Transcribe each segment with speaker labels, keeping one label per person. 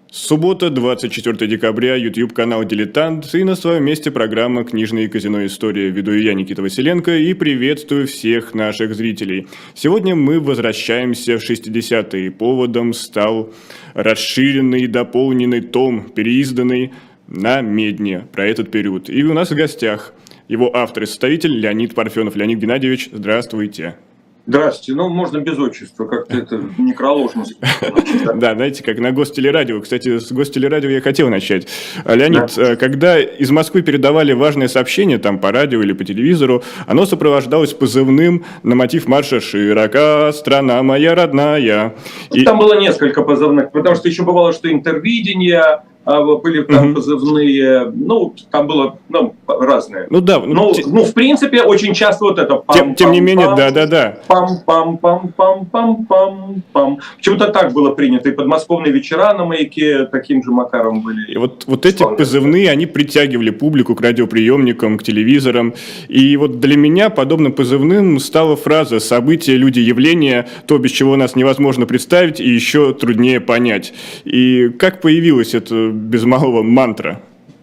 Speaker 1: Суббота, 24 декабря, YouTube-канал «Дилетант» и на своем месте программа «Книжные и казино. История». Веду я, Никита Василенко, и приветствую всех наших зрителей. Сегодня мы возвращаемся в 60-е. Поводом стал расширенный и дополненный том, переизданный на медне про этот период. И у нас в гостях его автор и составитель Леонид Парфенов. Леонид Геннадьевич, здравствуйте.
Speaker 2: Здравствуйте. Ну, можно без отчества, как-то это некроложно.
Speaker 1: Да, знаете, как на Гостелерадио. Кстати, с Гостелерадио я хотел начать. Леонид, когда из Москвы передавали важное сообщение, там, по радио или по телевизору, оно сопровождалось позывным на мотив марша «Широка страна моя родная».
Speaker 2: Там было несколько позывных, потому что еще бывало, что интервидение, были там позывные, ну, там было разное.
Speaker 1: Ну да.
Speaker 2: В принципе, очень часто вот это
Speaker 1: тем не менее, да.
Speaker 2: Пам-пам-пам-пам-пам-пам. Почему-то так было принято. И подмосковные вечера на Маяке таким же макаром были.
Speaker 1: И вот эти позывные, они притягивали публику к радиоприемникам, к телевизорам. И вот для меня подобным позывным стала фраза «события, люди, явления, то, без чего нас невозможно представить и еще труднее понять». И как появилась эта без малого мантра?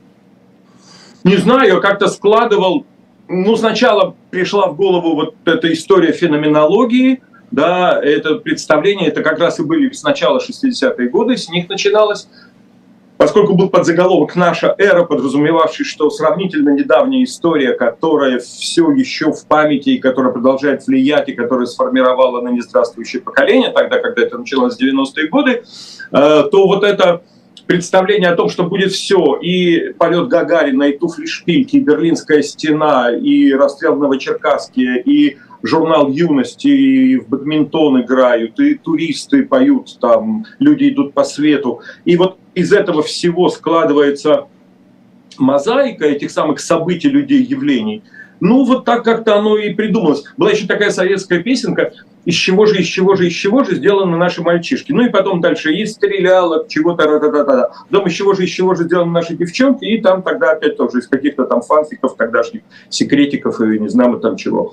Speaker 2: Не знаю, я как-то складывал. Ну, сначала пришла в голову вот эта история феноменологии, да, это представление, это как раз и были с начала 60-е годы, с них начиналось, поскольку был подзаголовок «Наша эра», подразумевавший, что сравнительно недавняя история, которая все еще в памяти и которая продолжает влиять, и которая сформировала ныне здравствующее поколение, тогда, когда это началось в 90-е годы, то вот это представление о том, что будет все, и полет Гагарина, и туфли-шпильки, и Берлинская стена, и расстрел в Новочеркасске, и журнал «Юность», и в бадминтон играют, и туристы поют, там люди идут по свету. И вот из этого всего складывается мозаика этих самых событий, людей, явлений. Ну, вот так как-то оно и придумалось. Была еще такая советская песенка из чего же сделаны наши мальчишки. Ну и потом дальше из стрелялок, чего-то ра-та-та-та. Потом из чего же сделаны наши девчонки. И там тогда опять тоже из каких-то там фанфиков тогдашних, секретиков и не знаю там чего.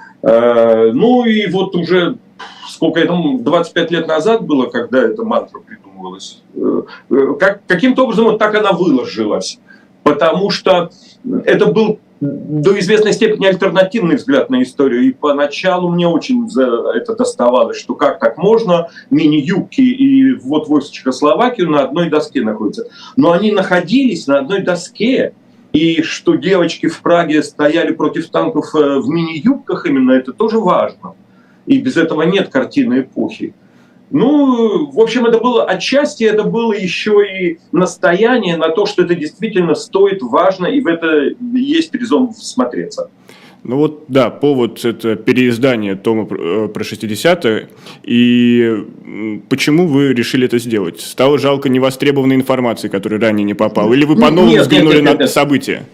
Speaker 2: Ну и вот уже сколько это, 25 лет назад было, когда эта мантра придумывалась. Каким-то образом вот так она выложилась. Потому что это был до известной степени альтернативный взгляд на историю. И поначалу мне очень за это доставалось, что как так можно, мини-юбки и вот войск Чехословакию на одной доске находятся. Но они находились на одной доске, и что девочки в Праге стояли против танков в мини-юбках именно, это тоже важно. И без этого нет картины эпохи. Ну, в общем, это было отчасти, это было еще и настояние на то, что это действительно стоит, важно, и в это есть резон всмотреться.
Speaker 1: Ну вот, да, повод — это переиздание тома про 60-е. И почему вы решили это сделать? Стало жалко невостребованной информации, которая ранее не попала? Или вы по-новому взглянули на события?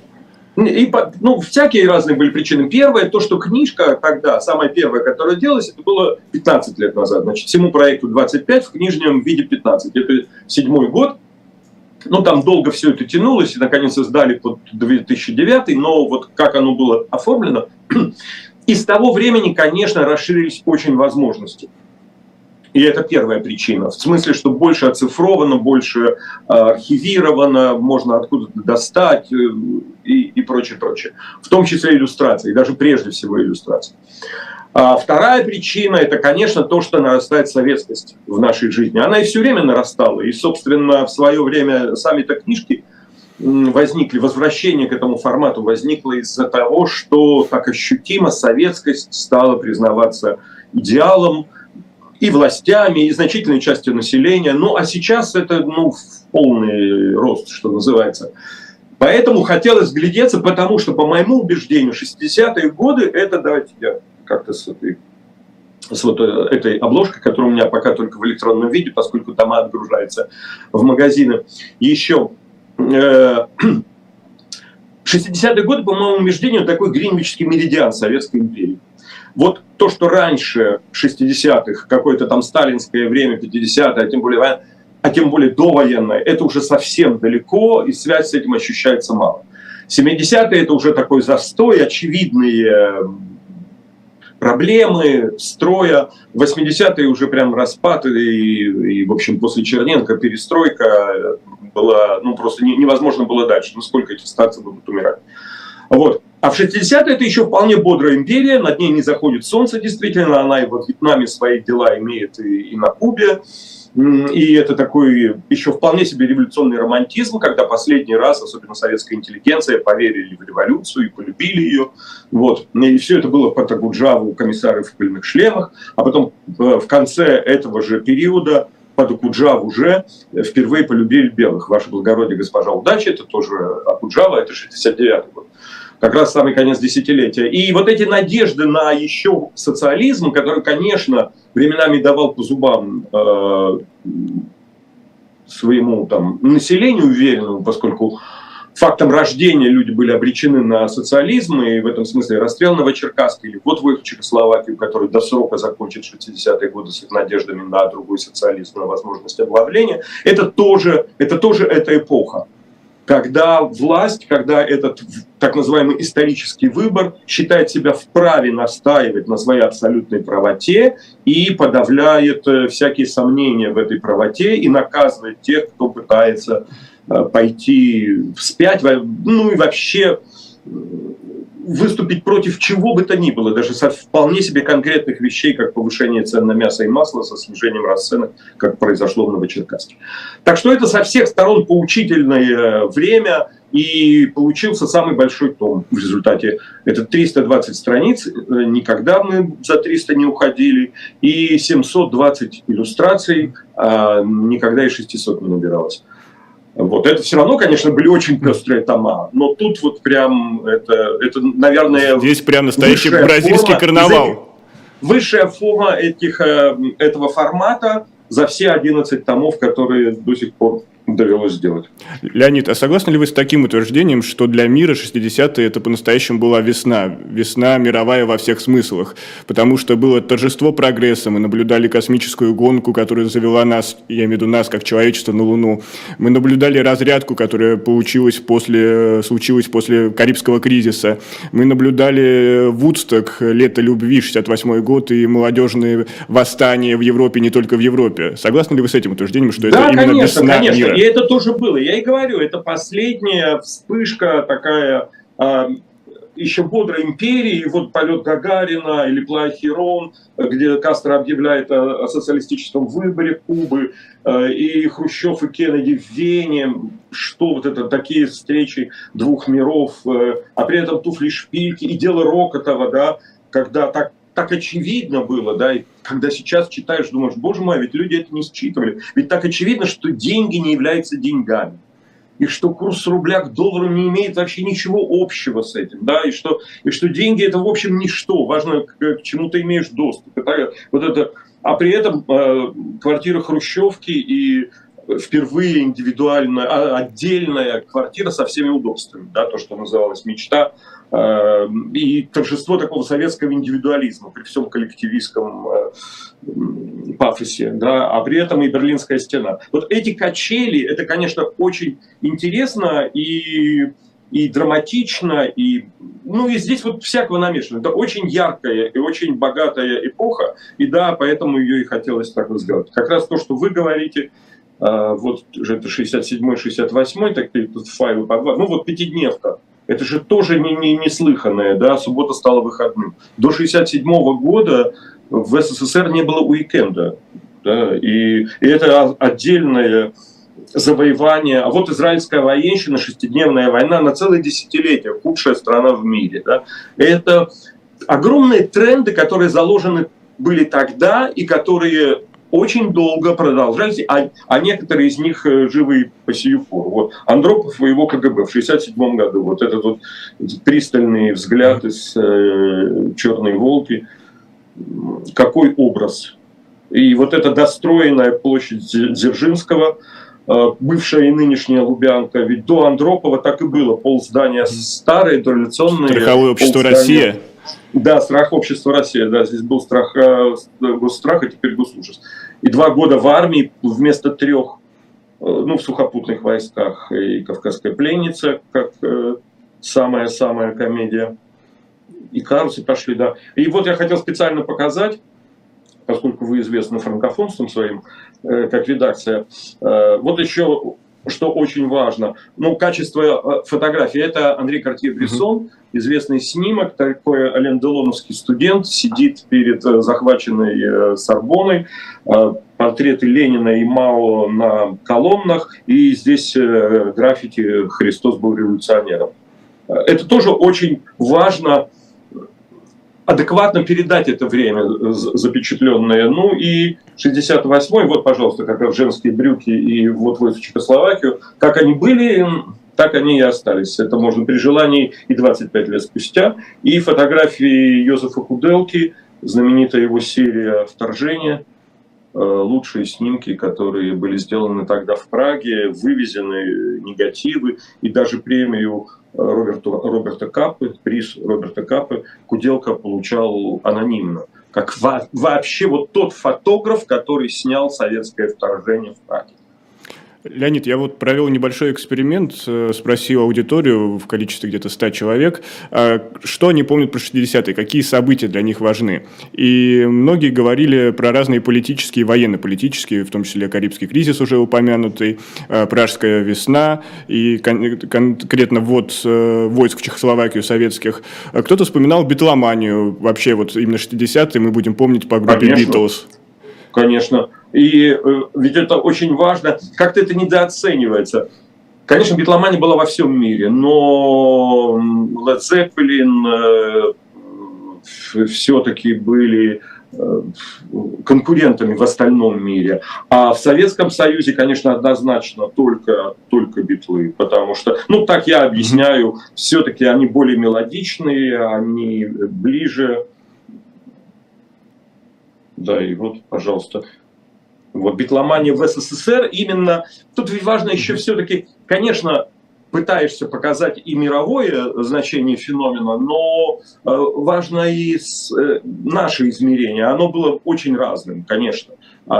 Speaker 2: Всякие разные были причины. Первое, то, что книжка тогда, самая первая, которая делалась, это было 15 лет назад. Значит, всему проекту 25, в книжном виде 15. Это 7-й год. Ну, там долго все это тянулось, и, наконец, издали под 2009, но вот как оно было оформлено. И с того времени, конечно, расширились очень возможности. И это первая причина. В смысле, что больше оцифровано, больше архивировано, можно откуда-то достать и прочее, прочее. В том числе иллюстрации, даже прежде всего иллюстрации. А вторая причина – это, конечно, то, что нарастает советскость в нашей жизни. Она и все время нарастала. И, собственно, в свое время сами-то книжки возникли, возвращение к этому формату возникло из-за того, что так ощутимо советскость стала признаваться идеалом, и властями, и значительной частью населения. Ну, а сейчас это, в полный рост, что называется. Поэтому хотелось вглядеться, потому что, по моему убеждению, 60-е годы, это, давайте я как-то с этой обложкой, которая у меня пока только в электронном виде, поскольку дома отгружаются в магазины. Еще 60-е годы, по моему убеждению, такой гринвичский меридиан Советской империи. Вот то, что раньше 60-х, какое-то там сталинское время, 50-е, а тем более довоенное, это уже совсем далеко, и связь с этим ощущается мало. 70-е это уже такой застой, очевидные проблемы строя. 80-е уже прям распад, и, в общем, после Черненко перестройка была, ну, просто невозможно было дальше. Ну, сколько эти старцы будут умирать. Вот. А в 60-е это еще вполне бодрая империя, над ней не заходит солнце, действительно, она и во Вьетнаме свои дела имеет, и на Кубе. И это такой еще вполне себе революционный романтизм, когда последний раз, особенно советская интеллигенция, поверили в революцию и полюбили ее. Вот. И все это было под Окуджаву, комиссары в пыльных шлемах. А потом в конце этого же периода под Окуджаву уже впервые полюбили белых. Ваше благородие, госпожа удача, это тоже Окуджава, это 69-й год. Как раз самый конец десятилетия. И вот эти надежды на еще социализм, который, конечно, временами давал по зубам своему там населению уверенному, поскольку фактом рождения люди были обречены на социализм, и в этом смысле расстрел Новочеркасска или вот выход в Чехословакию, который до срока закончит 60-е годы с их надеждами на другой социализм, на возможность оглавления, это тоже эта эпоха. Когда власть, когда этот так называемый исторический выбор считает себя вправе настаивать на своей абсолютной правоте и подавляет всякие сомнения в этой правоте и наказывает тех, кто пытается пойти вспять, ну и вообще выступить против чего бы то ни было, даже со вполне себе конкретных вещей, как повышение цен на мясо и масло со снижением расценок, как произошло в Новочеркасске. Так что это со всех сторон поучительное время, и получился самый большой том в результате. Это 320 страниц, никогда мы за 300 не уходили, и 720 иллюстраций, никогда и 600 не набиралось. Вот. Это все равно, конечно, были очень пестрые тома, но тут вот прям это наверное...
Speaker 1: Здесь прям настоящий бразильский карнавал.
Speaker 2: Высшая форма этого формата за все 11 томов, которые до сих пор довелось сделать.
Speaker 1: Леонид, а согласны ли вы с таким утверждением, что для мира 60-е это по-настоящему была весна? Весна мировая во всех смыслах. Потому что было торжество прогресса, мы наблюдали космическую гонку, которая завела нас, я имею в виду нас, как человечество, на Луну. Мы наблюдали разрядку, которая случилась после Карибского кризиса. Мы наблюдали Вудсток, лето любви, 68-й год, и молодежные восстания в Европе, не только в Европе. Согласны ли вы с этим утверждением, что это именно весна мира?
Speaker 2: И это тоже было. Я и говорю, это последняя вспышка такая еще бодрой империи. Вот полет Гагарина или Плая Хирон, где Кастро объявляет о социалистическом выборе Кубы, и Хрущев и Кеннеди в Вене, что вот это такие встречи двух миров, а при этом туфли-шпильки и дело Рокотова, да, когда так очевидно было, да, и когда сейчас читаешь, думаешь, боже мой, ведь люди это не считывали. Ведь так очевидно, что деньги не являются деньгами. И что курс рубля к доллару не имеет вообще ничего общего с этим, да, и что деньги это в общем ничто, важно, к чему ты имеешь доступ. А при этом квартира Хрущевки и впервые индивидуальная, отдельная квартира со всеми удобствами, да, то, что называлось мечта, и торжество такого советского индивидуализма при всем коллективистском пафосе, да, а при этом и Берлинская стена. Вот эти качели, это, конечно, очень интересно и драматично, и здесь вот всякого намешано. Это очень яркая и очень богатая эпоха, и да, поэтому ее и хотелось так вот сделать. Как раз то, что вы говорите, вот же это 67-й, 68-й, такие тут файлы по два, вот пятидневка. Это же тоже неслыханное, да, суббота стала выходным. До 67-го года в СССР не было уикенда, да, и это отдельное завоевание. А вот израильская военщина, шестидневная война на целое десятилетие, худшая страна в мире, да. Это огромные тренды, которые заложены были тогда и которые очень долго продолжались, а некоторые из них живы по сию пору. Вот Андропов и его КГБ в 1967 году. Вот этот вот пристальный взгляд из «Черной Волки». Какой образ. И вот эта достроенная площадь Дзержинского, бывшая и нынешняя Лубянка, ведь до Андропова так и было. Полздания старые, дореволюционные.
Speaker 1: Страховое общество «Россия».
Speaker 2: Да, страх общества Россия, да, здесь был страх, госстрах, а теперь госужас. И 2 года в армии вместо 3, в сухопутных войсках и «Кавказская пленница», как самая-самая комедия. И Карлсы пошли, да. И вот я хотел специально показать, поскольку вы известны франкофонством своим, как редакция, вот еще, что очень важно, ну, качество фотографии. Это Анри Картье-Брессон, известный снимок, такой Ален Делоновский студент, сидит перед захваченной Сорбонной, портреты Ленина и Мао на колоннах, и здесь граффити «Христос был революционером». Это тоже очень важно, адекватно передать это время запечатленное. Ну и 68-й, вот, пожалуйста, как раз женские брюки и вот в Чехословакию, как они были, так они и остались. Это можно при желании и 25 лет спустя. И фотографии Йозефа Куделки, знаменитая его серия «Вторжение», лучшие снимки, которые были сделаны тогда в Праге, вывезены негативы, и даже премию Роберта Каппы, приз Роберта Каппы Куделка получал анонимно, как вообще вот тот фотограф, который снял советское вторжение в Праге.
Speaker 1: Леонид, я вот провел небольшой эксперимент, спросил аудиторию в количестве где-то 100 человек, что они помнят про 60-е, какие события для них важны. И многие говорили про разные политические, военно-политические, в том числе Карибский кризис уже упомянутый, Пражская весна и конкретно ввод войск в Чехословакию советских. Кто-то вспоминал битломанию, вообще вот именно 60-е мы будем помнить по группе Beatles.
Speaker 2: Конечно. И ведь это очень важно, как-то это недооценивается. Конечно, битломания была во всем мире, но Led Zeppelin все-таки были конкурентами в остальном мире. А в Советском Союзе, конечно, однозначно только битлы, потому что, ну, так я объясняю, все-таки они более мелодичные, они ближе. Да, и вот, пожалуйста. Вот битломания в СССР именно. Тут ведь важно еще все-таки, конечно, пытаешься показать и мировое значение феномена, но важно и наше измерение. Оно было очень разным, конечно.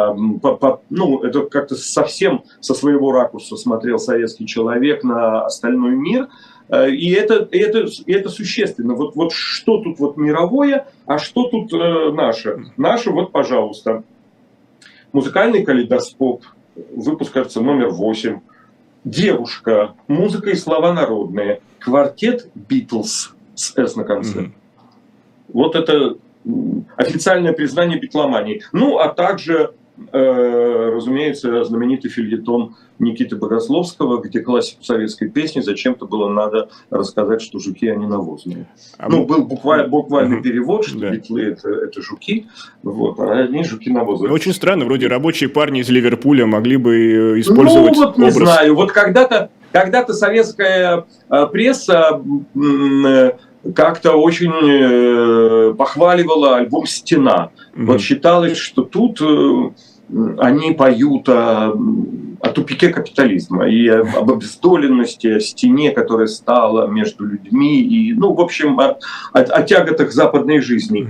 Speaker 2: Ну, это как-то совсем со своего ракурса смотрел советский человек на остальной мир. И это существенно. Вот что тут вот мировое, а что тут наше? Наше, вот, пожалуйста. Музыкальный калейдоскоп, выпуск, кажется, номер 8. Девушка, музыка и слова народные. Квартет Beatles с «С» на конце. Вот это официальное признание битломании. Ну, а также, разумеется, знаменитый фельетон Никиты Богословского, где классику советской песни зачем-то было надо рассказать, что жуки, они навозные. Ну, был буквальный перевод, что битлы это жуки, вот, а они жуки навозные.
Speaker 1: Очень странно, вроде рабочие парни из Ливерпуля могли бы использовать
Speaker 2: вот не знаю, вот когда-то советская пресса как-то очень похваливала альбом «Стена». Вот считалось, что тут они поют о тупике капитализма и об обездоленности, о стене, которая стала между людьми, и, ну, в общем, о тяготах западной жизни.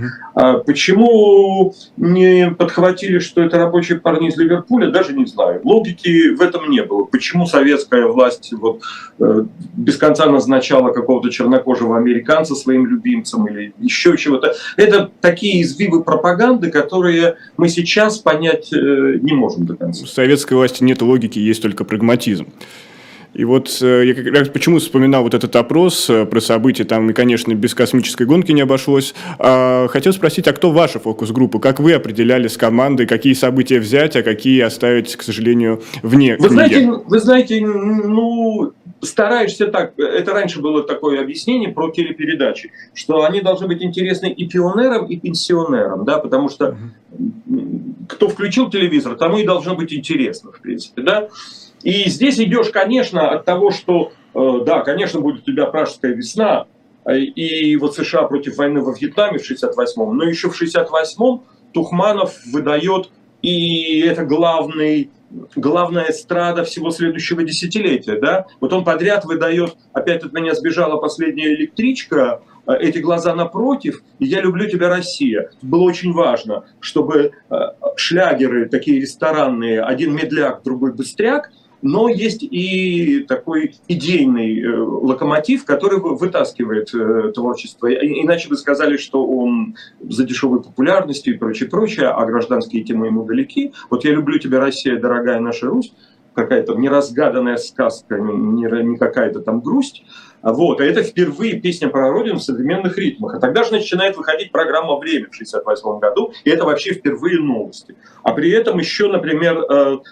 Speaker 2: Почему не подхватили, что это рабочие парни из Ливерпуля, даже не знаю. Логики в этом не было. Почему советская власть вот, без конца назначала какого-то чернокожего американца своим любимцем или еще чего-то. Это такие извивы пропаганды, которые мы сейчас понять не можем до конца.
Speaker 1: В советской власти нет логики, есть только прагматизм. И вот я как раз почему вспоминал вот этот опрос про события, там и, конечно, без космической гонки не обошлось. Хотел спросить, а кто ваша фокус-группа? Как вы определяли с командой, какие события взять, а какие оставить, к сожалению, вне книги?
Speaker 2: Вы знаете, ну, стараешься так. Это раньше было такое объяснение про телепередачи, что они должны быть интересны и пионерам, и пенсионерам, да, потому что кто включил телевизор, тому и должно быть интересно, в принципе, да. И здесь идешь, конечно, от того, что, да, конечно, будет у тебя Пражская весна, и вот США против войны во Вьетнаме в 68-м, но еще в 68-м Тухманов выдает, и это главная эстрада всего следующего десятилетия, да. Вот он подряд выдает «Опять от меня сбежала последняя электричка», «Эти глаза напротив» и «Я люблю тебя, Россия». Было очень важно, чтобы шлягеры такие ресторанные, один медляк, другой быстряк, но есть и такой идейный локомотив, который вытаскивает творчество. Иначе бы сказали, что он за дешевой популярностью и прочее, а гражданские темы ему далеки. Вот «Я люблю тебя, Россия, дорогая наша Русь», какая-то неразгаданная сказка, не какая-то там грусть. Вот, а это впервые песня про Родину в современных ритмах. А тогда же начинает выходить программа «Время» в 1968 году, и это вообще впервые новости. А при этом еще, например,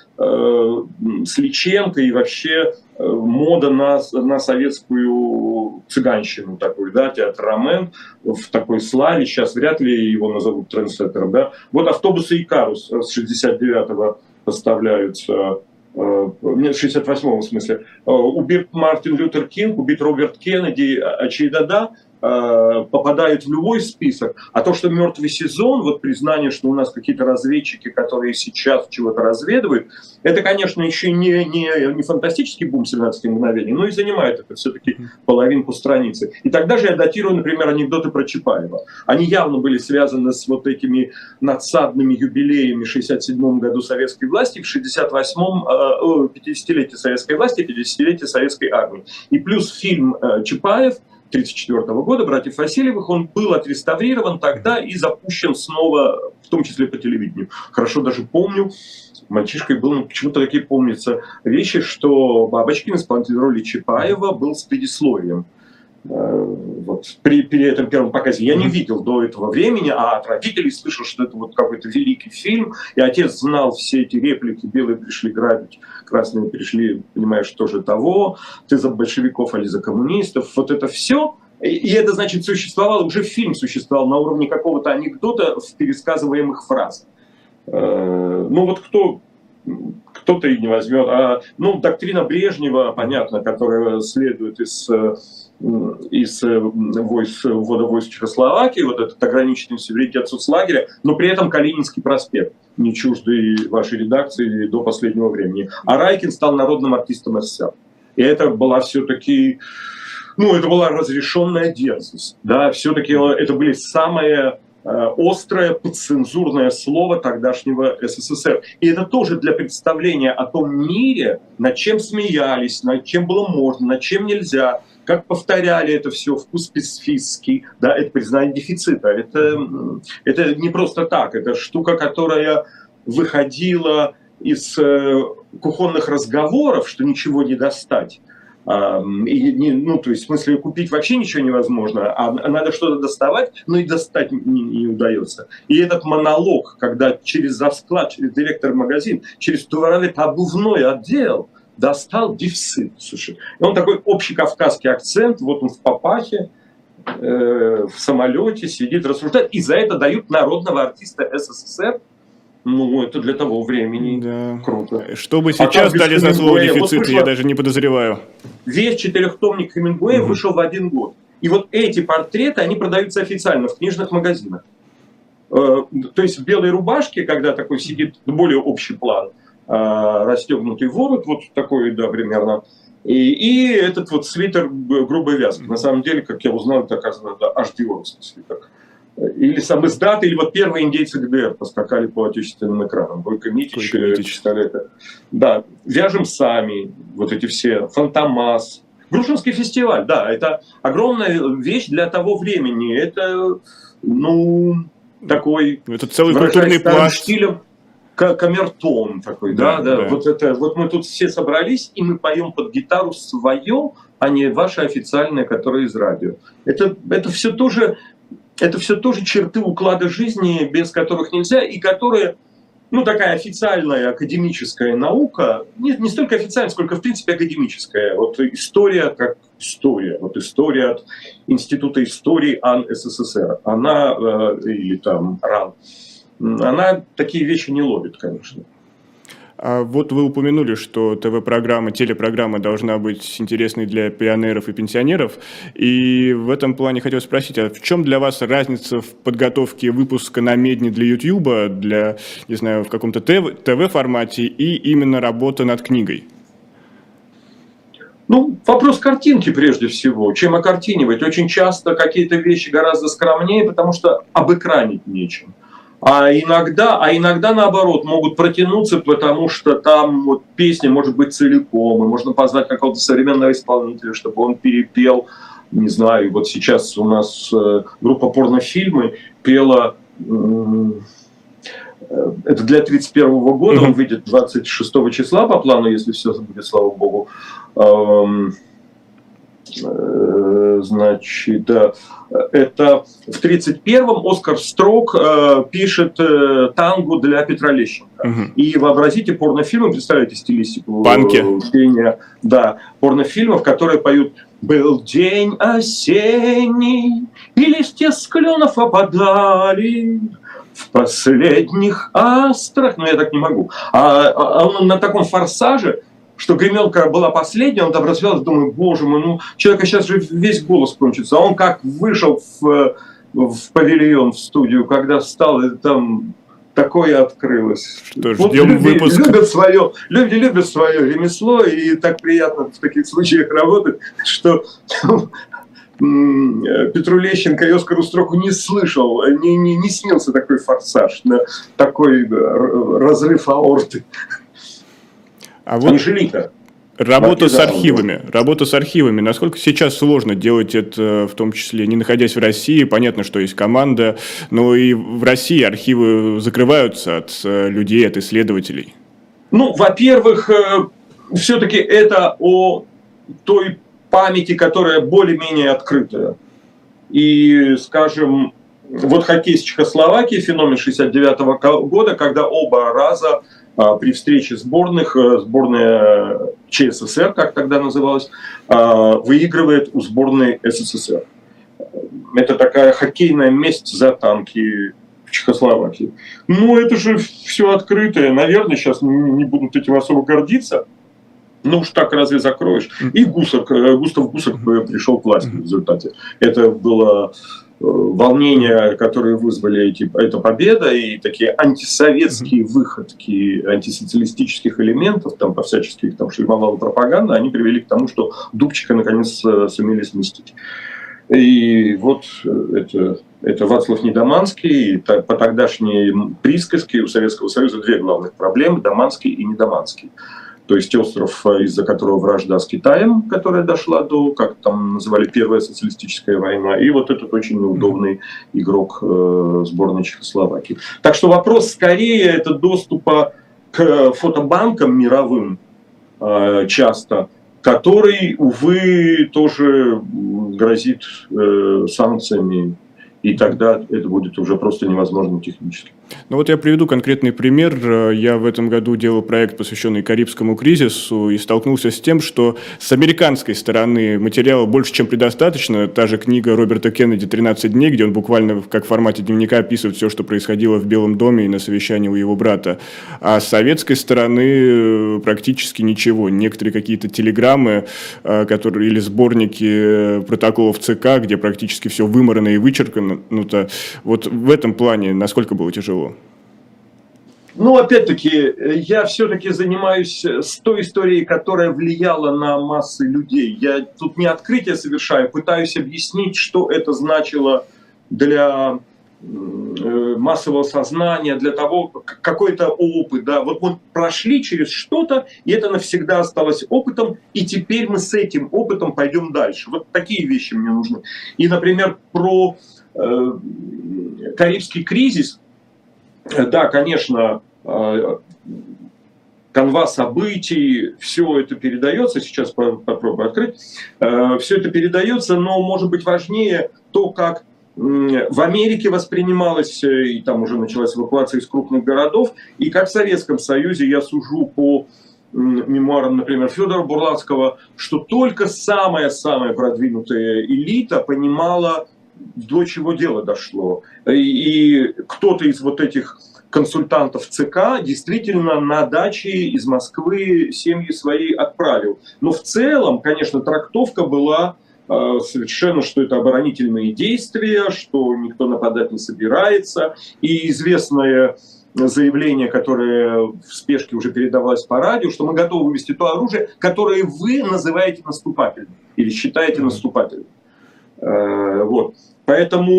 Speaker 2: Сличенко и вообще мода на советскую цыганщину такую, да, театр «Ромен» в такой славе, сейчас вряд ли его назовут трендсеттером, да. Вот автобусы «Икарус» с 69-го поставляются, нет, 68-го в смысле, убит Мартин Лютер Кинг, убит Роберт Кеннеди, очевидно, попадают в любой список. А то, что «Мертвый сезон», вот признание, что у нас какие-то разведчики, которые сейчас чего-то разведывают, это, конечно, еще не фантастический бум 17 мгновений, но и занимает это все-таки половинку страницы. И тогда же я датирую, например, анекдоты про Чапаева. Они явно были связаны с вот этими надсадными юбилеями в 67 году советской власти, в 68-м 50-летие советской власти, 50-летие советской армии. И плюс фильм Чапаев 1934 года, братьев Васильевых, он был отреставрирован тогда и запущен снова, в том числе по телевидению. Хорошо даже помню, мальчишкой был, но почему-то такие помнятся вещи, что Бабочкин, исполнитель роли Чапаева, был с предисловием. Вот, при этом первом показе я не видел до этого времени, а от родителей слышал, что это вот какой-то великий фильм, и отец знал все эти реплики: белые пришли грабить, красные пришли, понимаешь, тоже того, ты за большевиков, али за коммунистов, вот это все. И это, значит, существовало, уже фильм существовал на уровне какого-то анекдота в пересказываемых фразах. Ну вот кто-то и не возьмет. Доктрина Брежнева, понятно, которая следует из ввода войск Чехословакии, вот этот ограниченный суверенитет соцлагеря, но при этом Калининский проспект, не чуждый вашей редакции до последнего времени. А Райкин стал народным артистом СССР. И это была все-таки, это была разрешенная дерзость. Да? Все-таки это были самые острое подцензурное слово тогдашнего СССР. И это тоже для представления о том мире, над чем смеялись, над чем было можно, над чем нельзя, как повторяли это все, вкус специфический, да, это признание дефицита. Это не просто так, это штука, которая выходила из кухонных разговоров, что ничего не достать. То есть, в смысле, купить вообще ничего невозможно, а надо что-то доставать, но и достать не удается. И этот монолог, когда через завсклад, через директор магазин, через туалет-обувной отдел достал дефицит. Слушай. И он такой общекавказский акцент, вот он в папахе, в самолете сидит, рассуждает, и за это дают народного артиста СССР. Это для того времени круто.
Speaker 1: Что бы сейчас дали за слово «дефицит», я даже не подозреваю.
Speaker 2: Весь четырехтомник Хемингуэя вышел в 1 год. И вот эти портреты, они продаются официально в книжных магазинах. То есть в белой рубашке, когда такой сидит, более общий план, расстегнутый ворот, вот такой, да, примерно, и этот вот свитер грубой вязки. На самом деле, как я узнал, это, оказывается, аж диоровский свитер. Или сам издат, или вот первые индейцы ГДР поскакали по отечественным экранам. Бойко Митич, пистолеты. Да, вяжем сами, вот эти все, Фантомас. Грушинский фестиваль, да, это огромная вещь для того времени. Это, такой...
Speaker 1: Это целый культурный пласт.
Speaker 2: Стилем камертон такой, да. Вот мы тут все собрались, и мы поем под гитару свое, а не ваше официальное, которое из радио. Это все тоже черты уклада жизни, без которых нельзя, и которые, такая официальная академическая наука, не столько официальная, сколько, в принципе, академическая. Вот история как история. Вот история от Института истории АН СССР. Она, или там РАН, она такие вещи не ловит, конечно.
Speaker 1: А вот вы упомянули, что ТВ-программа, телепрограмма должна быть интересной для пионеров и пенсионеров. И в этом плане хотел спросить, а в чем для вас разница в подготовке выпуска на медне для Ютьюба, для, не знаю, в каком-то ТВ-формате и именно работа над книгой?
Speaker 2: Вопрос картинки прежде всего. Чем окартинивать? Очень часто какие-то вещи гораздо скромнее, потому что обэкранить нечем. иногда наоборот могут протянуться, потому что там вот песня может быть целиком, и можно позвать какого-то современного исполнителя, чтобы он перепел, не знаю, вот сейчас у нас группа «Порнофильмы» пела, это для 31 года, он выйдет 26 числа по плану, если все будет, слава богу. Значит, да, это в 31-м Оскар Строк пишет тангу для Петра Лещенко. И вообразите порнофильмы, представляете стилистику пения, да, порнофильмов, которые поют «Был день осенний, и листья с кленов опадали в последних астрах». Ну, я так не могу. А он на таком форсаже, что гремелка была последняя, он там развязался, думаю, боже мой, ну, человека сейчас же весь голос кончится. А он как вышел в павильон, в студию, когда встал, и там такое открылось.
Speaker 1: Что, ждем выпуск.
Speaker 2: Люди любят свое ремесло, и так приятно в таких случаях работать, что Петру Лещенко и Оскару Строку не слышал, не снился такой форсаж, такой разрыв аорты.
Speaker 1: А вот
Speaker 2: Анжелика.
Speaker 1: Работа с архивами. Насколько сейчас сложно делать это, в том числе, не находясь в России? Понятно, что есть команда, но и в России архивы закрываются от людей, от исследователей.
Speaker 2: Ну, во-первых, все-таки это о той памяти, которая более-менее открытая. И, скажем, вот хоккей с Чехословакией, феномен 1969 года, когда оба раза при встрече сборная ЧССР, как тогда называлась, выигрывает у сборной СССР. Это такая хоккейная месть за танки в Чехословакии. Ну, это же все открытое. Наверное, сейчас не будут этим особо гордиться. Ну уж так разве закроешь? И Густав Гусак пришел к власти в результате. Это было волнения, которые вызвали эта победа, и такие антисоветские выходки антисоциалистических элементов, там по-всячески там шлемовала пропаганда, они привели к тому, что Дубчика наконец сумели сместить. И вот это Вацлав Недоманский, по тогдашней присказке у Советского Союза две главных проблемы: Доманский и Недоманский. То есть остров, из-за которого вражда с Китаем, которая дошла до, как там называли, Первая социалистическая война, и вот этот очень неудобный игрок сборной Чехословакии. Так что вопрос скорее это доступа к фотобанкам мировым часто, который, увы, тоже грозит санкциями, и тогда это будет уже просто невозможно технически.
Speaker 1: Ну вот я приведу конкретный пример. Я в этом году делал проект, посвященный Карибскому кризису, и столкнулся с тем, что с американской стороны материала больше, чем предостаточно. Та же книга Роберта Кеннеди «13 дней», где он буквально как в формате дневника описывает все, что происходило в Белом доме и на совещании у его брата. А с советской стороны практически ничего. Некоторые какие-то телеграммы или сборники протоколов ЦК, где практически все вымарано и вычеркано. Вот в этом плане насколько было тяжело?
Speaker 2: Ну, опять-таки, я все-таки занимаюсь с той историей, которая влияла на массы людей. Я тут не открытие совершаю, пытаюсь объяснить, что это значило для массового сознания, для того, какой-то опыт. Да? Вот мы прошли через что-то, и это навсегда осталось опытом, и теперь мы с этим опытом пойдем дальше. Вот такие вещи мне нужны. И, например, про Карибский кризис. Да, конечно, канва событий, все это передается, сейчас попробую открыть, все это передается, но может быть важнее то, как в Америке воспринималось, и там уже началась эвакуация из крупных городов, и как в Советском Союзе, я сужу по мемуарам, например, Федора Бурлацкого, что только самая-самая продвинутая элита понимала, до чего дело дошло. И кто-то из вот этих консультантов ЦК действительно на даче из Москвы семьи свои отправил. Но в целом, конечно, трактовка была совершенно, что это оборонительные действия, что никто нападать не собирается. И известное заявление, которое в спешке уже передавалось по радио, что мы готовы вывести то оружие, которое вы называете наступательным или считаете наступательным. Вот. Поэтому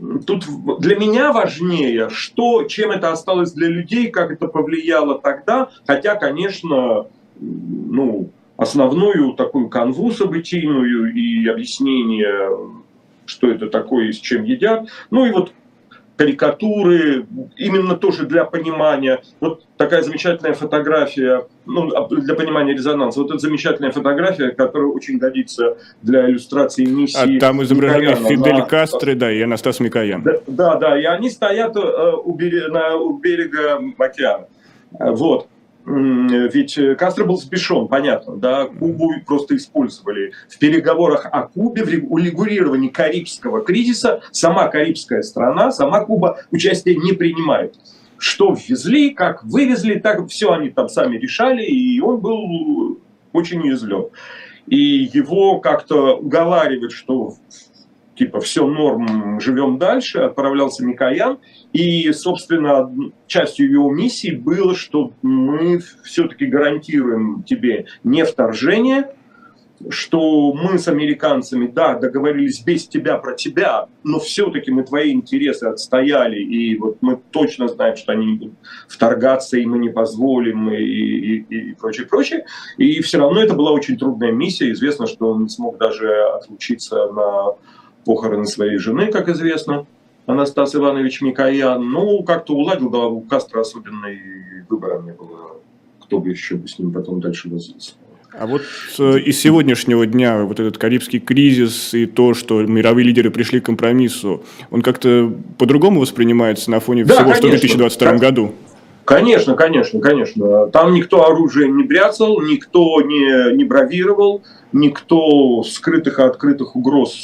Speaker 2: тут для меня важнее, чем это осталось для людей, как это повлияло тогда, хотя, конечно, ну, основную такую канву событийную и объяснение, что это такое и с чем едят, ну и вот карикатуры, именно тоже для понимания. Вот такая замечательная фотография, ну, для понимания резонанса. Вот эта замечательная фотография, которая очень годится для иллюстрации миссии.
Speaker 1: Там изображены
Speaker 2: Микояна
Speaker 1: Фидель Кастро, да, и Анастас Микоян.
Speaker 2: Да, и они стоят у берега океана. Вот. Ведь Кастро был сбешен, понятно, да, Кубу просто использовали. В переговорах о Кубе, в урегулировании Карибского кризиса, сама карибская страна, сама Куба участие не принимает. Что ввезли, как вывезли, так все они там сами решали, и он был очень уязвлен. И его как-то уговаривают, что типа все норм, живем дальше, отправлялся Микоян. И, собственно, частью его миссии было, что мы все-таки гарантируем тебе не вторжение, что мы с американцами, да, договорились без тебя про тебя, но все-таки мы твои интересы отстояли, и вот мы точно знаем, что они не будут вторгаться, и мы не позволим, и прочее, прочее. И все равно это была очень трудная миссия. Известно, что он не смог даже отлучиться на похороны своей жены, как известно, Анастас Иванович Микоян. Ну, как-то уладил, да, у Кастро особенно и выбора не было, кто бы еще с ним потом дальше возился.
Speaker 1: А вот из сегодняшнего дня вот этот карибский кризис и то, что мировые лидеры пришли к компромиссу, он как-то по-другому воспринимается на фоне всего, конечно, что в 2022 году?
Speaker 2: Конечно. Там никто оружием не бряцал, никто не бравировал, никто скрытых и открытых угроз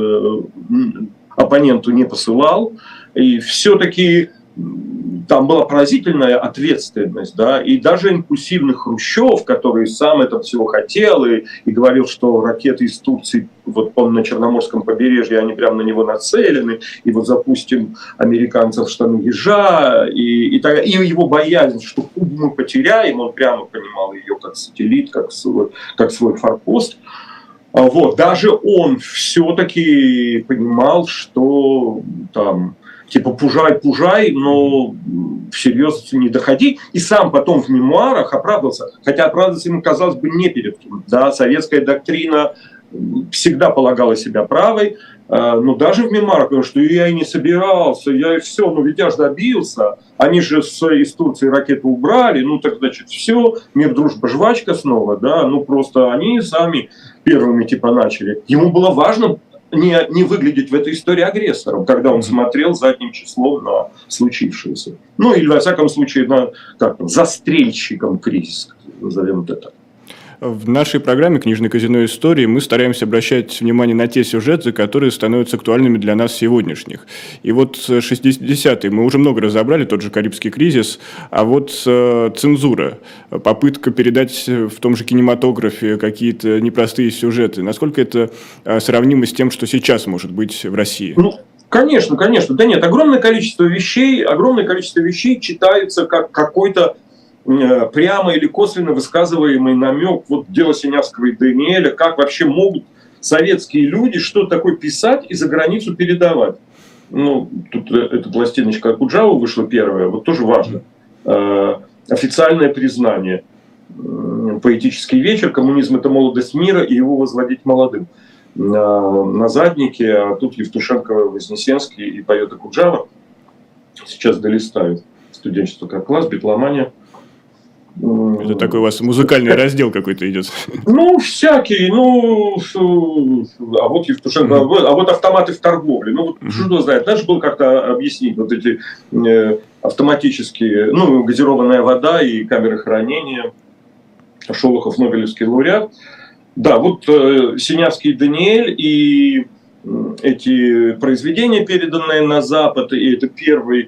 Speaker 2: оппоненту не посылал. И все-таки там была поразительная ответственность, да, и даже импульсивный Хрущев, который сам этого всего хотел и говорил, что ракеты из Турции вот на Черноморском побережье, они прямо на него нацелены, и вот запустим американцев в штаны ежа, и его боязнь, что Кубу мы потеряем, он прямо понимал ее как сателлит, как свой форпост. Вот, даже он все-таки понимал, что там типа пужай, но всерьез не доходи. И сам потом в мемуарах оправдывался. Хотя оправдываться ему, казалось бы, не перед кем. Да, советская доктрина всегда полагала себя правой. Но даже в мемуарах, потому что я и не собирался, я и все, ну ведь я же добился. Они же из Турции ракеты убрали, ну так значит все, мир, дружба, жвачка снова, да, ну просто они сами первыми типа начали. Ему было важно не выглядеть в этой истории агрессором, когда он смотрел задним числом на случившееся. Ну или, во всяком случае, застрельщиком кризиса, назовем это так.
Speaker 1: В нашей программе «Книжное казино истории» мы стараемся обращать внимание на те сюжеты, которые становятся актуальными для нас сегодняшних. И вот 60-е мы уже много разобрали, тот же Карибский кризис, а вот цензура, попытка передать в том же кинематографе какие-то непростые сюжеты. Насколько это сравнимо с тем, что сейчас может быть в России?
Speaker 2: Ну, конечно. Да нет, огромное количество вещей читается как какой-то прямо или косвенно высказываемый намек, вот дело Синявского и Даниэля, как вообще могут советские люди что такое писать и за границу передавать. Ну, тут эта пластиночка Акуджавы вышла первая, вот тоже важно. Официальное признание. Поэтический вечер, коммунизм — это молодость мира, и его возводить молодым. На заднике, а тут Евтушенко, Вознесенский и поет Акуджава. Сейчас долистают. Студенчество как класс, битломания.
Speaker 1: Это такой у вас музыкальный раздел какой-то идет.
Speaker 2: Ну, всякий, а вот Евтушенко, а вот автоматы в торговле. Ну, вот что знает, надо же было как-то объяснить вот эти автоматические, газированная вода и камеры хранения. Шолохов — Нобелевский лауреат. Да, вот Синявский и Даниэль, и эти произведения, переданные на Запад, и это первая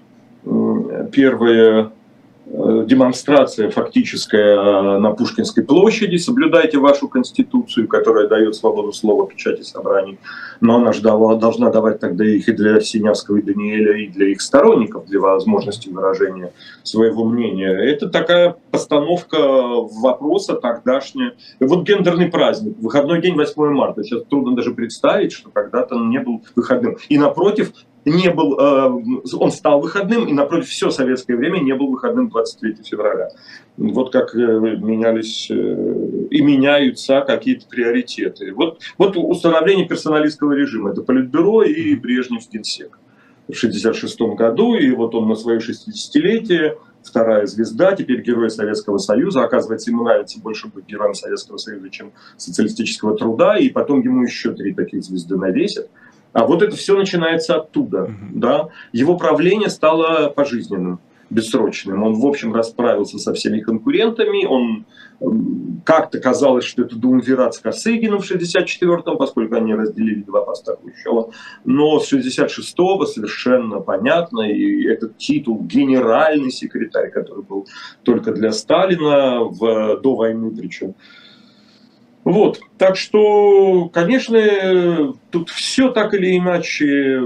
Speaker 2: демонстрация фактическая на Пушкинской площади. Соблюдайте вашу конституцию, которая дает свободу слова, печати, собраний. Но она же должна давать тогда их и для Синявского и Даниэля, и для их сторонников, для возможности выражения своего мнения. Это такая постановка вопроса тогдашняя. И вот гендерный праздник, выходной день 8 марта. Сейчас трудно даже представить, что когда-то он не был выходным. И напротив, не был, он стал выходным, и напротив, все советское время не был выходным 23 февраля. Вот как менялись и меняются какие-то приоритеты. Вот установление персоналистского режима. Это Политбюро и Брежнев Генсек в 1966 году, и вот он на свое 60-летие, вторая звезда, теперь герой Советского Союза. Оказывается, ему нравится больше быть героем Советского Союза, чем социалистического труда, и потом ему еще 3 таких звезды навесят. А вот это все начинается оттуда. Да? Его правление стало пожизненным, бессрочным. Он, в общем, расправился со всеми конкурентами. Он как-то казалось, что это дуумвират с Косыгиным в 1964-м, поскольку они разделили 2 поста Хрущева. Но с 1966-го совершенно понятно, и этот титул генеральный секретарь, который был только для Сталина, до войны причем. Вот, так что, конечно, тут все так или иначе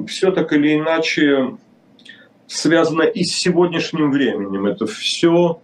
Speaker 2: связано и с сегодняшним временем. Это все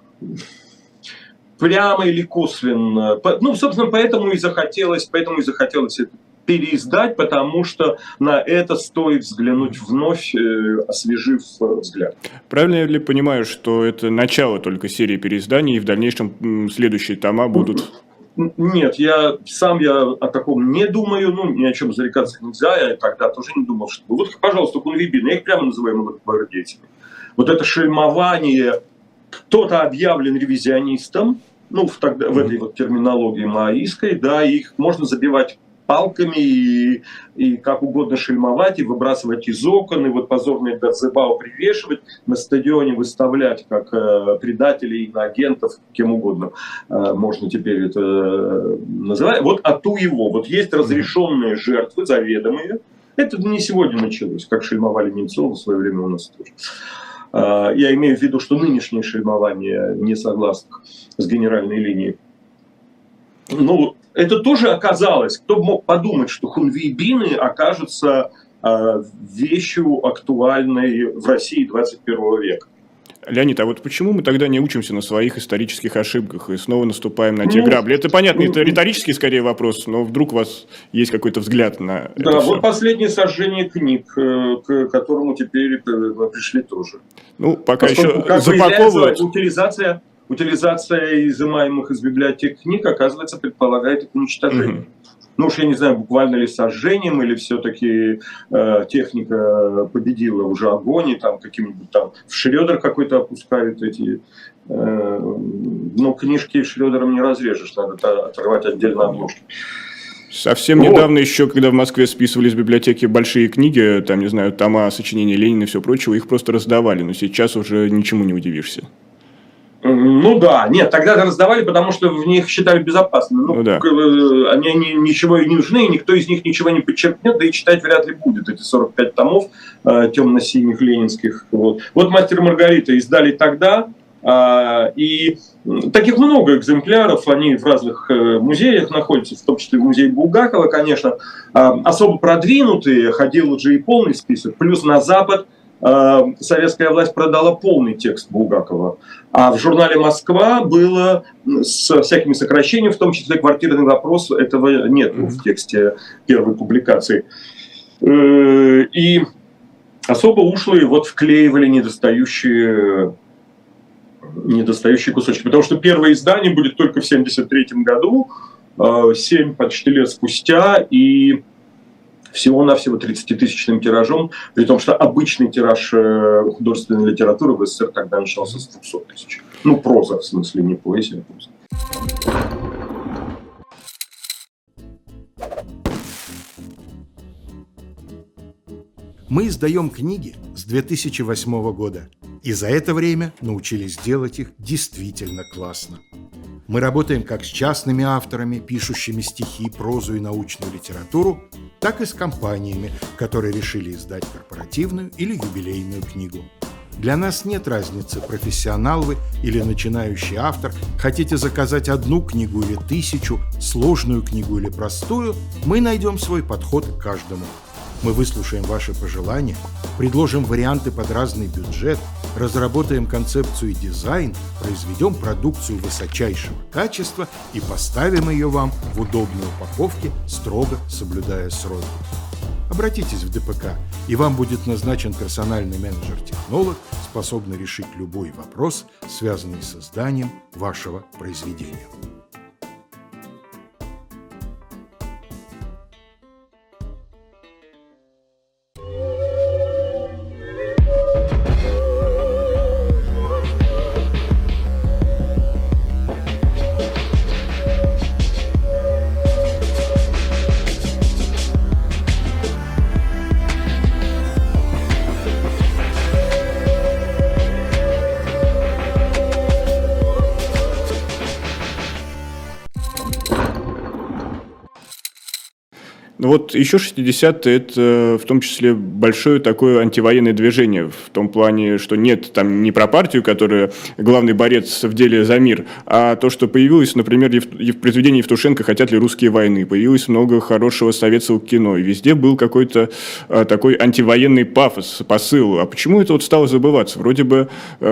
Speaker 2: прямо или косвенно. Ну, собственно, поэтому и захотелось это переиздать, потому что на это стоит взглянуть вновь, освежив взгляд.
Speaker 1: Правильно я ли понимаю, что это начало только серии переизданий, и в дальнейшем следующие тома будут...
Speaker 2: Нет, я о таком не думаю, ни о чем зарекаться нельзя, я тогда тоже не думал, что... Вот, пожалуйста, хунвейбины, я их прямо называю молодогвардейцами. Вот это шельмование, кто-то объявлен ревизионистом, в этой вот терминологии маоистской, да, их можно забивать палками и как угодно шельмовать, и выбрасывать из окон, и вот позорные Дацзебао привешивать, на стадионе выставлять как предателей, иноагентов, кем угодно можно теперь это называть. Вот ату его. Вот есть разрешенные жертвы, заведомые. Это не сегодня началось, как шельмовали Немцова в свое время у нас тоже. Я имею в виду, что нынешнее шельмование несогласных с генеральной линией. Это тоже оказалось, кто мог подумать, что хунвейбины окажутся вещью актуальной в России 21 века.
Speaker 1: Леонид, а вот почему мы тогда не учимся на своих исторических ошибках и снова наступаем на те грабли? Это понятно, это риторический скорее вопрос, но вдруг у вас есть какой-то взгляд на это.
Speaker 2: Да,
Speaker 1: все.
Speaker 2: Вот последнее сожжение книг, к которому теперь пришли тоже.
Speaker 1: Пока
Speaker 2: поскольку,
Speaker 1: еще запаковывают.
Speaker 2: Утилизация изымаемых из библиотек книг, оказывается, предполагает их уничтожение. Уж я не знаю, буквально ли сожжением, или все-таки техника победила уже огонь, и там каким-нибудь там в Шрёдер какой-то опускают эти... книжки Шрёдером не разрежешь, надо отрывать отдельно обложки.
Speaker 1: Совсем недавно еще, когда в Москве списывали из библиотеки большие книги, там, не знаю, тома, сочинения Ленина и все прочего, их просто раздавали, но сейчас уже ничему не удивишься.
Speaker 2: Тогда раздавали, потому что в них считали безопасными. Они ничего и не нужны, и никто из них ничего не подчеркнет, да и читать вряд ли будет эти 45 томов темно-синих ленинских. Вот «Мастер и Маргарита» издали тогда, и таких много экземпляров, они в разных музеях находятся, в том числе в музее Булгакова, конечно, особо продвинутые, ходил уже и полный список, плюс на Запад советская власть продала полный текст Булгакова. А в журнале «Москва» было с всякими сокращениями, в том числе «Квартирный вопрос», этого нет в тексте первой публикации. И особо ушлые вклеивали недостающие кусочки. Потому что первое издание будет только в 1973 году, 7 почти лет спустя, и всего-навсего 30-тысячным тиражом, при том, что обычный тираж художественной литературы в СССР тогда начался с 200 тысяч. Проза, в смысле, не поэзия, а проза.
Speaker 3: Мы издаем книги с 2008 года, и за это время научились делать их действительно классно. Мы работаем как с частными авторами, пишущими стихи, прозу и научную литературу, так и с компаниями, которые решили издать корпоративную или юбилейную книгу. Для нас нет разницы, профессионал вы или начинающий автор. Хотите заказать одну книгу или 1000, сложную книгу или простую, мы найдем свой подход к каждому. Мы выслушаем ваши пожелания, предложим варианты под разный бюджет, разработаем концепцию и дизайн, произведем продукцию высочайшего качества и поставим ее вам в удобной упаковке, строго соблюдая сроки. обратитесь в ДПК, и вам будет назначен персональный менеджер-технолог, способный решить любой вопрос, связанный с созданием вашего произведения.
Speaker 1: Ну вот еще 60-е – это в том числе большое такое антивоенное движение, в том плане, что нет там не про партию, которая главный борец в деле за мир, а то, что появилось, например, в произведении Евтушенко «Хотят ли русские войны», появилось много хорошего советского кино, и везде был какой-то такой антивоенный пафос, посыл. А почему это вот стало забываться? Вроде бы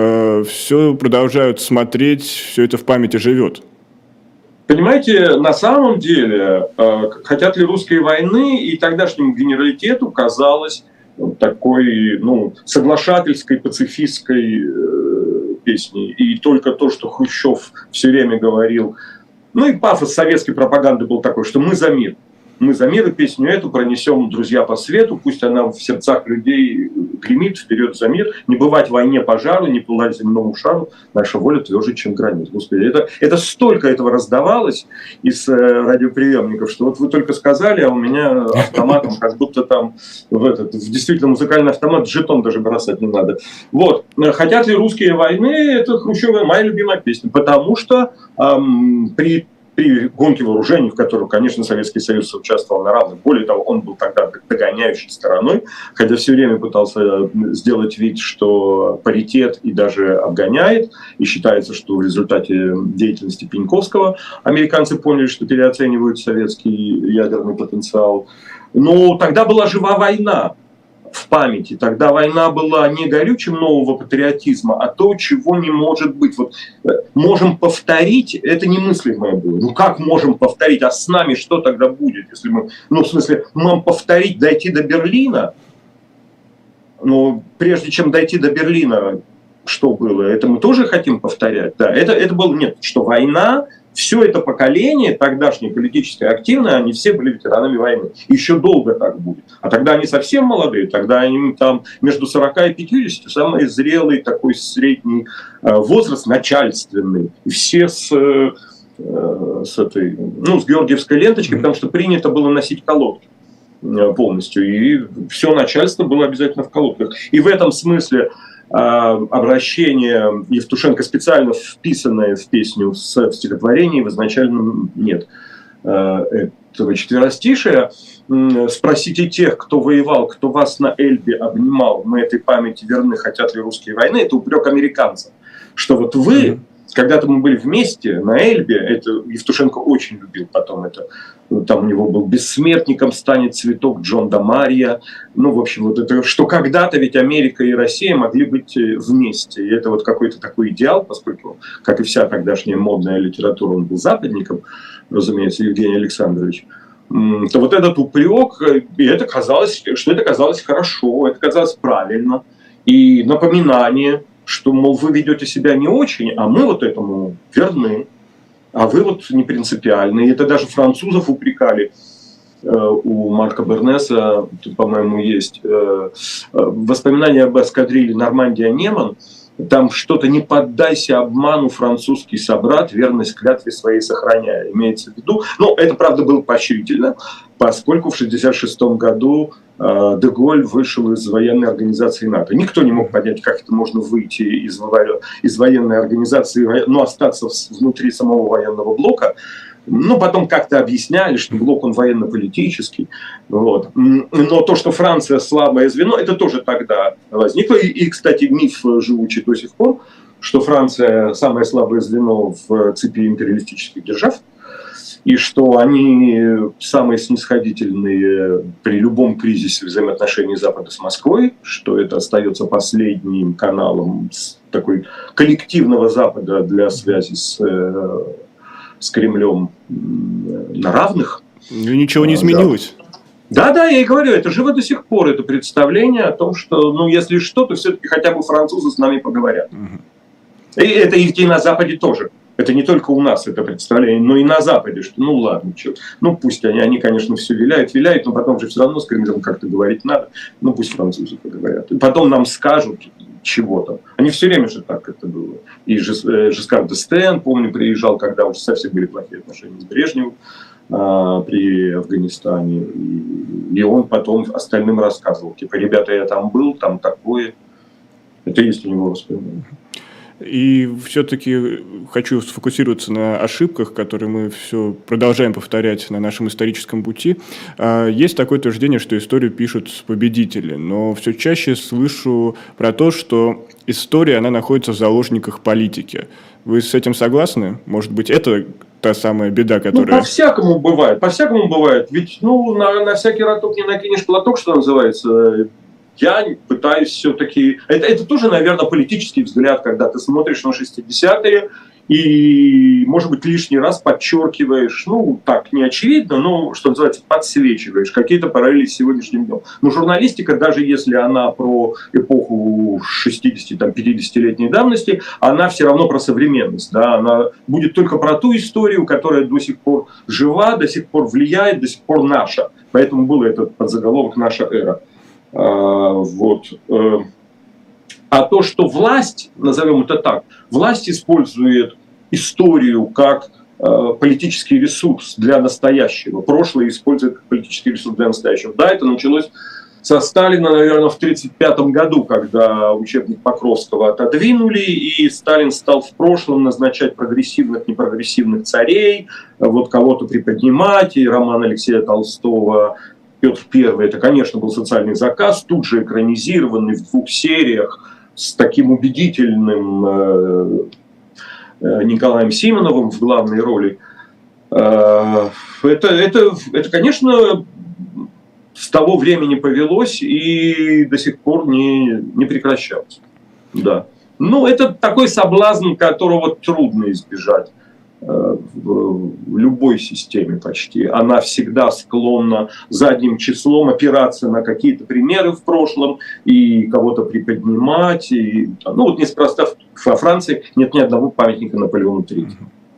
Speaker 1: все продолжают смотреть, все это в памяти живет.
Speaker 2: Понимаете, на самом деле, «Хотят ли русские войны» и тогдашнему генералитету казалось такой, соглашательской, пацифистской песней. И только то, что Хрущев все время говорил, и пафос советской пропаганды был такой, что мы за мир. Мы за мир, и песню эту пронесем, друзья, по свету, пусть она в сердцах людей гремит, вперед за мир, не бывать войне пожару, не пылать земному шару, наша воля тверже, чем границ. Господи, это столько этого раздавалось из радиоприемников, что вот вы только сказали, а у меня автоматом, как будто там в действительно музыкальный автомат, жетон даже бросать не надо. Вот. «Хотят ли русские войны» — это Хрущева моя любимая песня, потому что при гонке вооружений, в которой, конечно, Советский Союз участвовал на равных. Более того, он был тогда догоняющей стороной, хотя все время пытался сделать вид, что паритет и даже обгоняет. И считается, что в результате деятельности Пеньковского американцы поняли, что переоценивают советский ядерный потенциал. Но тогда была жива война в памяти. Тогда война была не горючим нового патриотизма, а то, чего не может быть. Вот можем повторить, это немыслимое было. Как можем повторить? А с нами что тогда будет, если мы... можем повторить, дойти до Берлина? Но прежде чем дойти до Берлина, что было? Это мы тоже хотим повторять? Да, это было... Нет, что война... Все это поколение, тогдашнее политически активное, они все были ветеранами войны. Еще долго так будет. А тогда они совсем молодые, тогда они там между 40 и 50, самый зрелый такой средний возраст, начальственный. И все с георгиевской ленточкой, потому что принято было носить колодки полностью. И все начальство было обязательно в колодках. И в этом смысле обращение Евтушенко, специально вписанное в песню в стихотворении, в изначальном нет этого четверостишия. Спросите тех, кто воевал, кто вас на Эльбе обнимал, мы этой памяти верны, хотят ли русские войны. Это упрек американцам, что вот вы, когда-то мы были вместе на Эльбе, это Евтушенко очень любил потом это, там у него был «Бессмертником станет цветок Джон да Марья». В общем, вот это, что когда-то ведь Америка и Россия могли быть вместе. И это вот какой-то такой идеал, поскольку, как и вся тогдашняя модная литература, он был западником, разумеется, Евгений Александрович. То вот этот упрек, и это казалось, что это казалось хорошо, это казалось правильно. И напоминание, что, мол, вы ведете себя не очень, а мы вот этому верны, а вы вот не принципиальны. И это даже французов упрекали. У Марка Бернеса, тут, по-моему, есть воспоминания об эскадрилье «Нормандия-Неман». Там что-то «не поддайся обману, французский собрат, верность клятве своей сохраняя». Имеется в виду. Но это, правда, было поощрительно, поскольку в 1966 году де-Голь вышел из военной организации НАТО. Никто не мог понять, как это можно выйти из военной организации, но остаться внутри самого военного блока. Потом как-то объясняли, что блок он военно-политический. Вот. Но то, что Франция слабое звено, это тоже тогда возникло. И, кстати, миф живучий до сих пор, что Франция самое слабое звено в цепи империалистических держав, и что они самые снисходительные при любом кризисе взаимоотношений Запада с Москвой, что это остается последним каналом такой коллективного Запада для связи с Кремлем на равных.
Speaker 1: Ничего не изменилось.
Speaker 2: Да, я и говорю, это живо до сих пор, это представление о том, что, ну, если что, то все-таки хотя бы французы с нами поговорят. И это и на Западе тоже. Это не только у нас это представление, но и на Западе, что ну ладно, что, ну пусть они, конечно, все виляют, но потом же все равно с Кремлем как-то говорить надо, ну пусть французы поговорят. И потом нам скажут чего-то. Они все время же так это было. И Жискар д'Эстен, помню, приезжал, когда уже совсем были плохие отношения с Брежневым при Афганистане. И он потом остальным рассказывал, типа, ребята, я там был, там такое. Это есть у него воспоминания.
Speaker 1: И все-таки хочу сфокусироваться на ошибках, которые мы все продолжаем повторять на нашем историческом пути. Есть такое утверждение, что историю пишут победители, но все чаще слышу про то, что история, она находится в заложниках политики. Вы с этим согласны? Может быть, это та самая беда, которая...
Speaker 2: Ну, по-всякому бывает. Ведь, на всякий роток не накинешь платок, что называется. Я пытаюсь все-таки... Это тоже, наверное, политический взгляд, когда ты смотришь на 60-е и, может быть, лишний раз подчеркиваешь, так, не очевидно, но, что называется, подсвечиваешь какие-то параллели с сегодняшним днем. Но журналистика, даже если она про эпоху 60-50-летней давности, она все равно про современность. Да? Она будет только про ту историю, которая до сих пор жива, до сих пор влияет, до сих пор наша. Поэтому был этот подзаголовок «Наша эра». А то, что власть, назовем это так, власть использует историю как политический ресурс для настоящего, прошлое использует как политический ресурс для настоящего. Да, это началось со Сталина, наверное, в 1935 году, когда учебник Покровского отодвинули, и Сталин стал в прошлом назначать прогрессивных, непрогрессивных царей, кого-то приподнимать, и роман Алексея Толстого «Петр I» — это, конечно, был социальный заказ, тут же экранизированный в 2 сериях с таким убедительным Николаем Симоновым в главной роли. Это, конечно, с того времени повелось и до сих пор не прекращалось. Да. Это такой соблазн, которого трудно избежать. В любой системе почти. Она всегда склонна задним числом опираться на какие-то примеры в прошлом и кого-то приподнимать. И, неспроста во Франции нет ни одного памятника Наполеону III.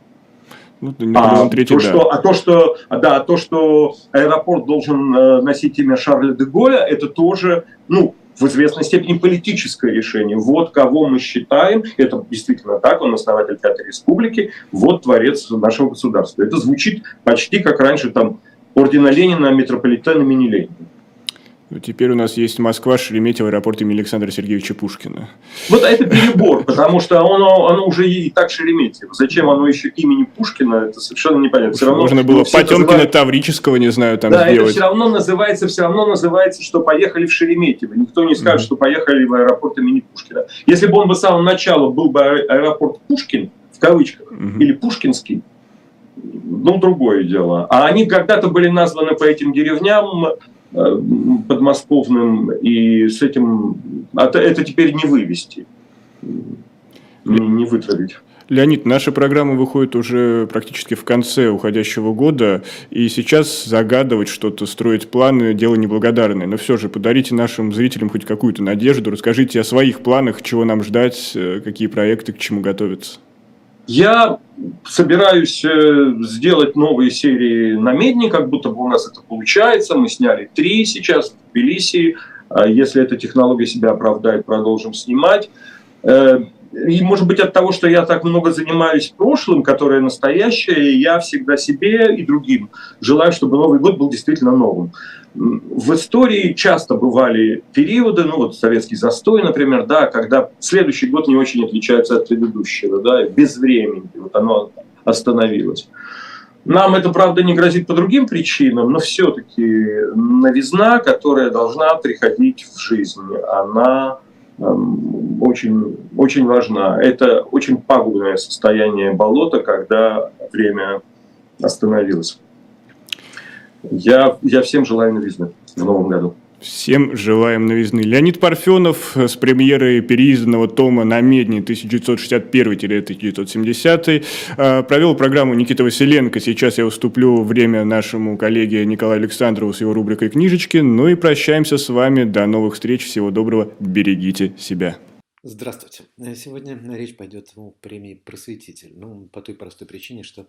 Speaker 2: То, что аэропорт должен носить имя Шарля де Голля, это тоже, в известной степени политическое решение. Вот кого мы считаем, это действительно так, он основатель Пятой Республики, вот творец нашего государства. Это звучит почти как раньше там ордена Ленина, метрополитена имени Ленина.
Speaker 1: Теперь у нас есть Москва, Шереметьево, аэропорт имени Александра Сергеевича Пушкина.
Speaker 2: Это перебор, потому что оно уже и так Шереметьево. Зачем оно еще имени Пушкина, это совершенно непонятно. Все равно,
Speaker 1: можно было Потемкина, Таврического, не знаю, там сделать.
Speaker 2: Это все равно называется, что поехали в Шереметьево. Никто не скажет, что поехали в аэропорт имени Пушкина. Если бы он бы с самого начала был бы аэропорт Пушкин, в кавычках, или Пушкинский, другое дело. А они когда-то были названы по этим деревням подмосковным, и с этим это теперь не вывести, не вытравить.
Speaker 1: Леонид, наша программа выходит уже практически в конце уходящего года, и сейчас загадывать что-то, строить планы – дело неблагодарное. Но все же подарите нашим зрителям хоть какую-то надежду, расскажите о своих планах, чего нам ждать, какие проекты, к чему готовиться.
Speaker 2: Я собираюсь сделать новые серии на Медне, как будто бы у нас это получается. Мы сняли 3 сейчас в Тбилиси. Если эта технология себя оправдает, продолжим снимать. И, может быть, от того, что я так много занимаюсь прошлым, которое настоящее, я всегда себе и другим желаю, чтобы Новый год был действительно новым. В истории часто бывали периоды, советский застой, например, да, когда следующий год не очень отличается от предыдущего, да, без времени, оно остановилось. Нам это, правда, не грозит по другим причинам, но все-таки новизна, которая должна приходить в жизнь, она очень, очень важна. Это очень пагубное состояние болота, когда время остановилось. Я всем желаю новизны в новом году.
Speaker 1: Всем желаем новизны. Леонид Парфенов с премьерой переизданного тома «Намедни» 1961-1970 провел программу Никита Василенко. Сейчас я уступлю время нашему коллеге Николаю Александрову с его рубрикой «Книжечки». Ну и прощаемся с вами. До новых встреч. Всего доброго. Берегите себя.
Speaker 4: Здравствуйте. Сегодня речь пойдет о премии «Просветитель». По той простой причине, что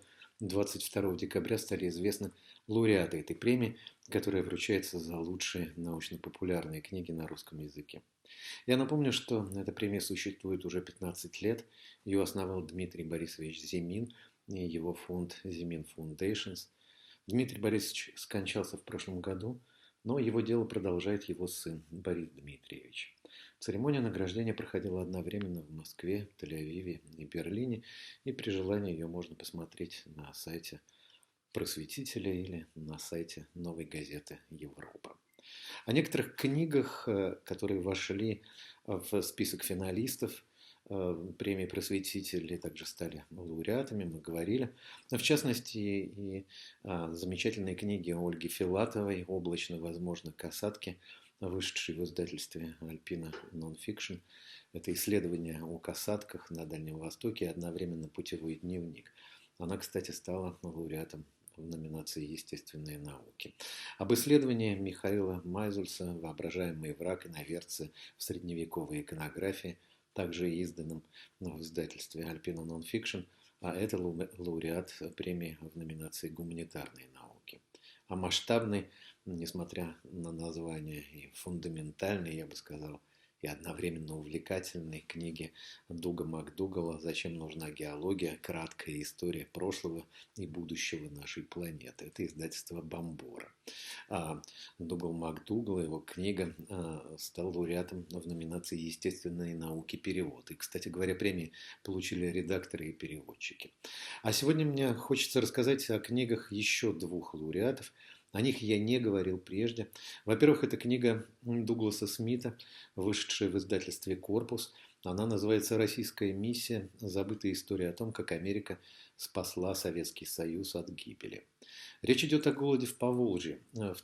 Speaker 4: 22 декабря стали известны лауреаты этой премии, которая вручается за лучшие научно-популярные книги на русском языке. Я напомню, что эта премия существует уже 15 лет. Ее основал Дмитрий Борисович Зимин и его фонд Зимин Foundations. Дмитрий Борисович скончался в прошлом году, но его дело продолжает его сын Борис Дмитриевич. Церемония награждения проходила одновременно в Москве, Тель-Авиве и Берлине, и при желании ее можно посмотреть на сайте «Просветителя» или на сайте «Новой газеты Европа». О некоторых книгах, которые вошли в список финалистов премии «Просветитель» и также стали лауреатами, мы говорили. В частности, и замечательные книги Ольги Филатовой «Облачно, возможно, касатки», вышедший в издательстве Alpina Nonfiction. Это исследование о касатках на Дальнем Востоке и одновременно путевой дневник. Она, кстати, стала лауреатом в номинации «Естественные науки». Об исследовании Михаила Майзульса «Воображаемый враг иноверцы в средневековой иконографии», также изданном в издательстве Alpina Nonfiction, а это лауреат премии в номинации «Гуманитарные науки». А масштабный, несмотря на название, и фундаментальной, я бы сказал, и одновременно увлекательной книги Дуга МакДугала «Зачем нужна геология? Краткая история прошлого и будущего нашей планеты». Это издательство Бомбора. Дугал МакДугал, его книга, стал лауреатом в номинации «Естественные науки. Перевод». И, кстати говоря, премии получили редакторы и переводчики. А сегодня мне хочется рассказать о книгах еще двух лауреатов. О них я не говорил прежде. Во-первых, это книга Дугласа Смита, вышедшая в издательстве «Корпус». Она называется «Российская миссия. Забытая история о том, как Америка спасла Советский Союз от гибели». Речь идет о голоде в Поволжье в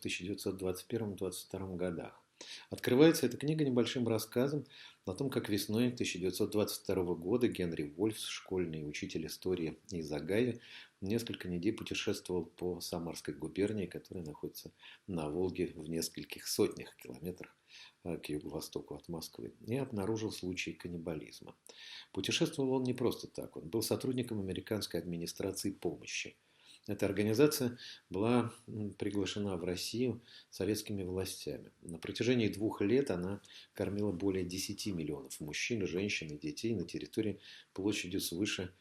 Speaker 4: 1921-1922 годах. Открывается эта книга небольшим рассказом о том, как весной 1922 года Генри Вольфс, школьный учитель истории из Огайо, несколько недель путешествовал по Самарской губернии, которая находится на Волге в нескольких сотнях километрах к юго-востоку от Москвы, и обнаружил случай каннибализма. Путешествовал он не просто так, он был сотрудником американской администрации помощи. Эта организация была приглашена в Россию советскими властями. На протяжении 2 лет она кормила более 10 миллионов мужчин, женщин и детей на территории площадью свыше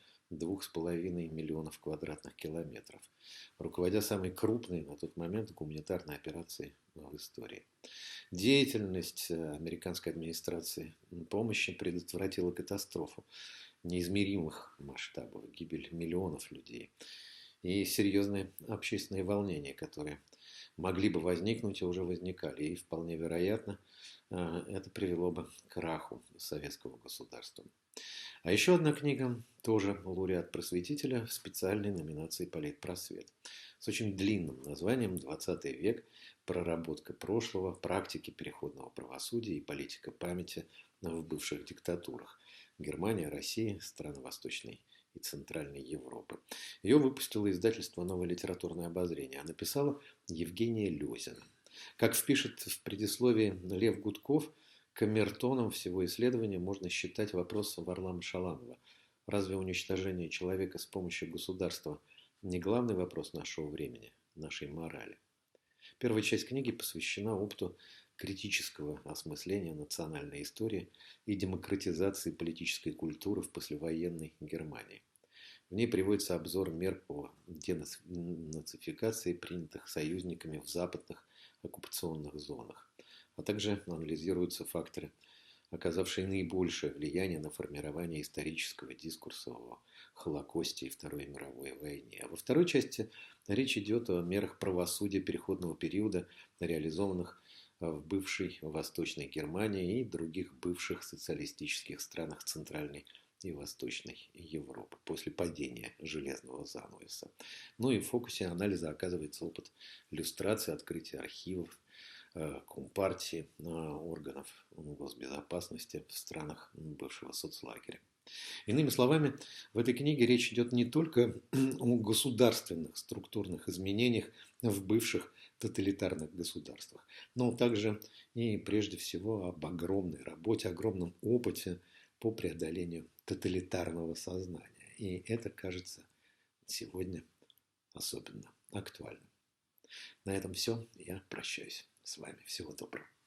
Speaker 4: 2,5 миллионов квадратных километров, руководя самой крупной на тот момент гуманитарной операцией в истории. Деятельность американской администрации помощи предотвратила катастрофу неизмеримых масштабов, гибель миллионов людей и серьезные общественные волнения, которые могли бы возникнуть и уже возникали. И вполне вероятно, это привело бы к краху советского государства. А еще одна книга, тоже лауреат Просветителя в специальной номинации «Политпросвет», с очень длинным названием «20 век. Проработка прошлого, практики переходного правосудия и политика памяти в бывших диктатурах. Германия, Россия, страны Восточной и Центральной Европы». Ее выпустило издательство «Новое литературное обозрение», а написала Евгения Лёзина. Как впишет в предисловии Лев Гудков, камертоном всего исследования можно считать вопрос Варлама Шаламова. Разве уничтожение человека с помощью государства не главный вопрос нашего времени, нашей морали? Первая часть книги посвящена опыту критического осмысления национальной истории и демократизации политической культуры в послевоенной Германии. В ней приводится обзор мер по денацификации, принятых союзниками в западных оккупационных зонах, а также анализируются факторы, оказавшие наибольшее влияние на формирование исторического дискурса о Холокосте и Второй мировой войне. А во второй части речь идет о мерах правосудия переходного периода, реализованных в бывшей Восточной Германии и других бывших социалистических странах Центральной и Восточной Европы после падения железного занавеса. Ну и в фокусе анализа оказывается опыт люстрации, открытия архивов, Компартии, органов госбезопасности в странах бывшего соцлагеря. Иными словами, в этой книге речь идет не только о государственных структурных изменениях в бывших тоталитарных государствах, но также и прежде всего об огромной работе, огромном опыте по преодолению тоталитарного сознания. И это, кажется, сегодня особенно актуальным. На этом все. Я прощаюсь с вами. Всего доброго.